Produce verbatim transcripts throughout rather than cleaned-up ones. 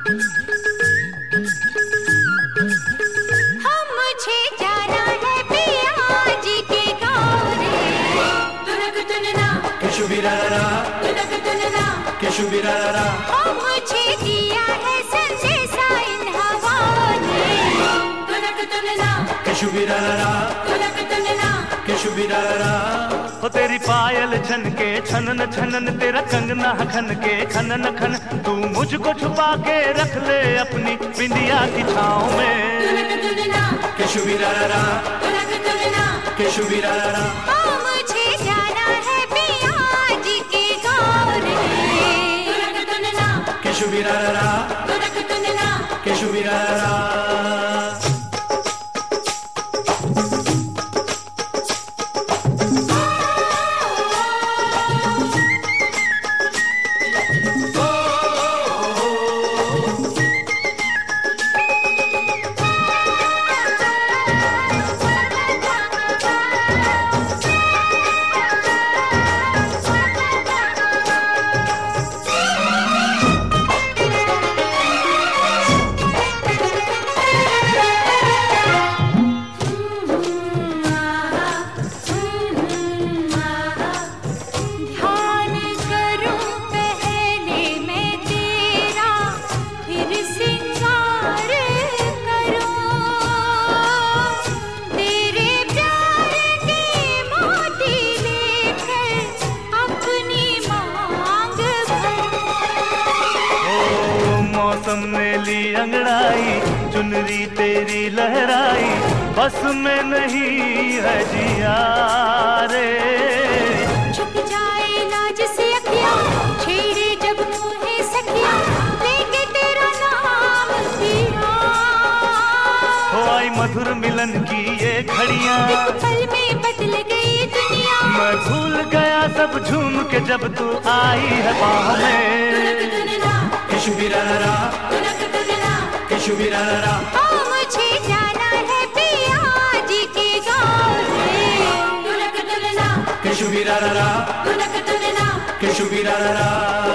हम मुझे जाना है पिया जी के गाँव रे। तुनक तुनना केशुबिरारा केशुबिरारा हम मुझे दिया है संदेशा इन हवाओं ने। तुनक तुनना केशुबिरारा तुनक तुनना केशुबिरारा हो तेरी पायल छन के छनन छनन तेरा कंगना खन के खनन खन तू मुझको छुपा के रख ले अपनी बिंदिया की छाँव में। तुनक तुनना केशुबिरारा तुनक तुनना केशुबिरारा हाँ मुझे जाना है पिया जी के गाँव रे। तुनक तुनना केशुबिरारा तुनक तुनना केशुबिरारा मौसम ने ली अंगड़ाई चुनरी तेरी लहराई बस में नहीं है जिया रे। छुप जाए लाज से अखियाँ छेड़े जब मोहे सखियाँ लेके तेरा नाम पिया। हो आई मधुर मिलन की ये घड़ियाँ एक पल में बदल गई दुनिया। मैं भूल गया सब झूम के जब तू आई है बाहों में। केशुबिरारा केशुबिरारा हाँ मुझे जाना है पिया जी के गाँव रे। तुनक तुनना केशुबिरारा तुनक तुनना केशुबिरारा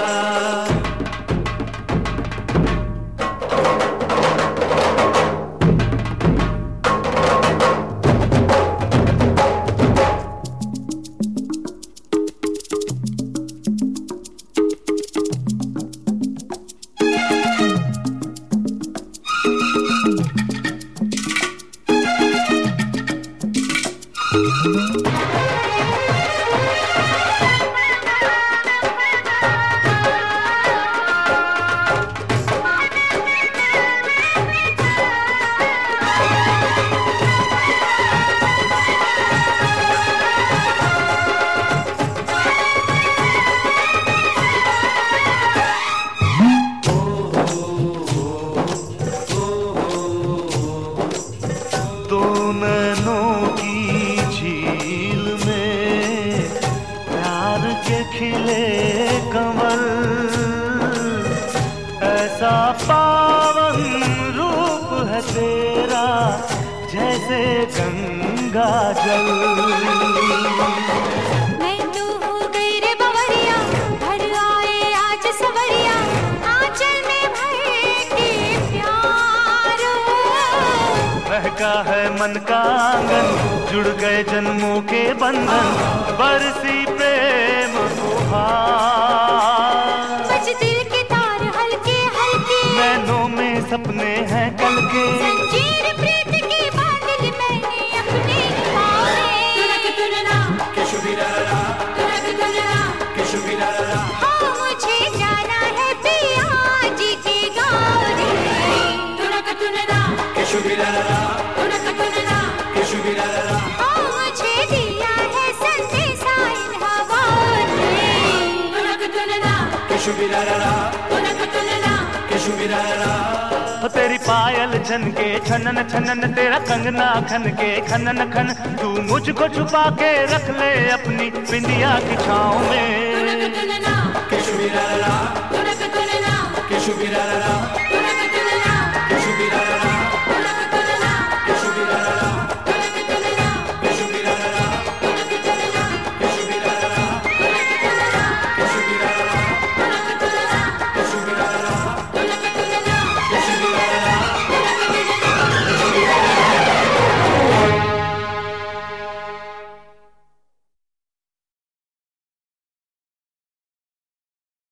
खिले कमल ऐसा पावन रूप है तेरा जैसे गंगा जल। मैं तो हो गई रे बवरिया घर आए आज सवरिया आंचल में भर के प्यार। महका है मन का आंगन जुड़ गए जन्मों के बंधन बरसी प्रेम फुहार। बज दिल के तार हल्के हल्के नैनों में सपने हैं कल के जंजीर प्रीत की बांधल मैंने अपने पाँव। तुनक तुनना केशुबिरारा तुनक तुनना केशुबिरारा हाँ मुझे जाना है पिया जी के गाँव रे। तुनक तुनना केशुबिरारा तुनक तुनना केशुबिरारा हाँ मुझे दिया है संदेशा इन हवाओं ने। तुनक तुनना केशुबिरारा तुनक तुनना केशुबिरारा तेरी पायल छन के छनन छनन तेरा कंगना खन के खनन खन तू मुझको छुपा के रख ले अपनी बिंदिया की छाँव में। तुनक तुनना केशुबिरारा तुनक तुनना केशुबिरारा